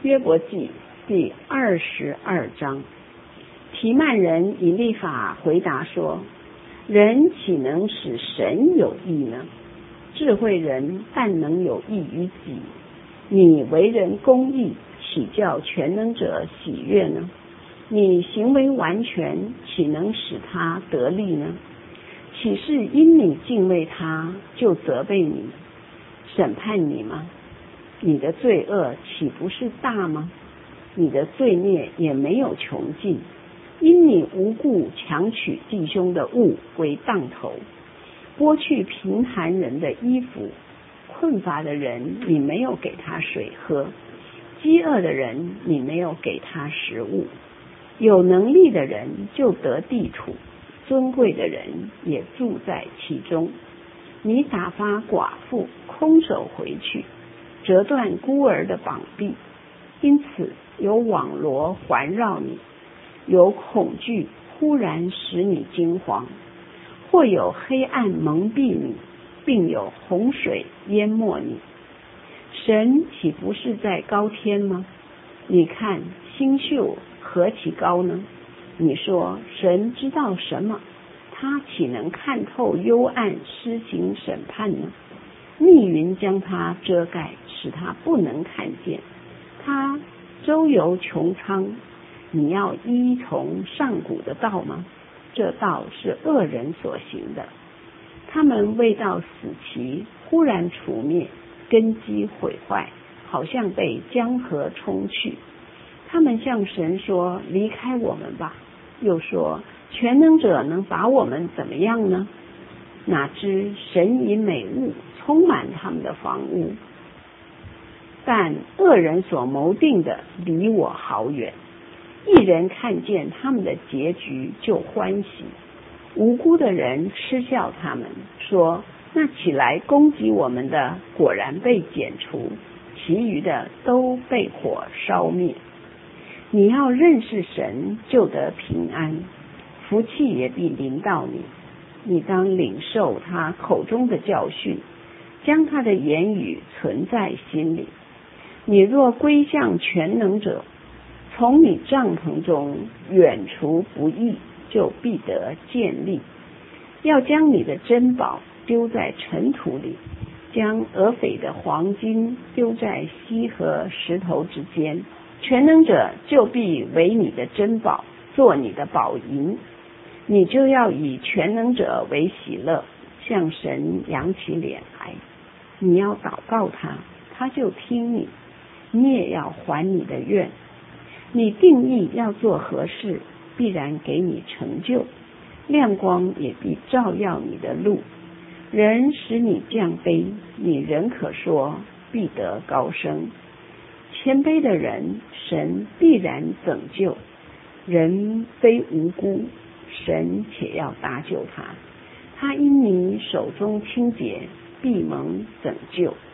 约伯记第22章。提曼人以利法回答说：人岂能使神有益呢？智慧人但能有益于己。你为人公义，岂叫全能者喜悦呢？你行为完全，岂能使他得利呢？岂是因你敬畏他，就责备你，审判你吗？你的罪恶岂不是大吗？你的罪孽也没有穷尽，因你无故强取弟兄的物为当头，剥去贫寒人的衣服，困乏的人你没有给他水喝，饥饿的人你没有给他食物。有能力的人就得地土，尊贵的人也住在其中。你打发寡妇空手回去，折断孤儿的膀臂，因此有网罗环绕你，有恐惧忽然使你惊惶，或有黑暗蒙蔽你，并有洪水淹没你。神岂不是在高天吗？你看星宿何其高呢？你说神知道什么？他岂能看透幽暗，施行审判呢？密云将他遮盖，使他不能看见。他周游穹苍，你要依从上古的道吗？这道是恶人所行的。他们未到死期，忽然除灭，根基毁坏，好像被江河冲去。他们向神说：离开我们吧。又说：全能者能把我们怎么样呢？哪知神以美物充满他们的房屋，但恶人所谋定的离我好远。一人看见他们的结局就欢喜，无辜的人嗤笑他们，说：那起来攻击我们的果然被剪除，其余的都被火烧灭。你要认识神，就得平安，福气也必临到你。你当领受他口中的教训，将他的言语存在心里。你若归向全能者，从你帐篷中远除不义，就必得建立。要将你的珍宝丢在尘土里，将俄斐的黄金丢在溪和石头之间。全能者就必为你的珍宝，做你的宝银。你就要以全能者为喜乐，向神扬起脸来。你要祷告他，他就听你。你也要还你的愿。你定义要做何事，必然给你成就。亮光也必照耀你的路。人使你降卑，你仍可说必得高升。谦卑的人，神必然拯救。人非无辜，神且要搭救他。他因你手中清洁，必蒙拯救。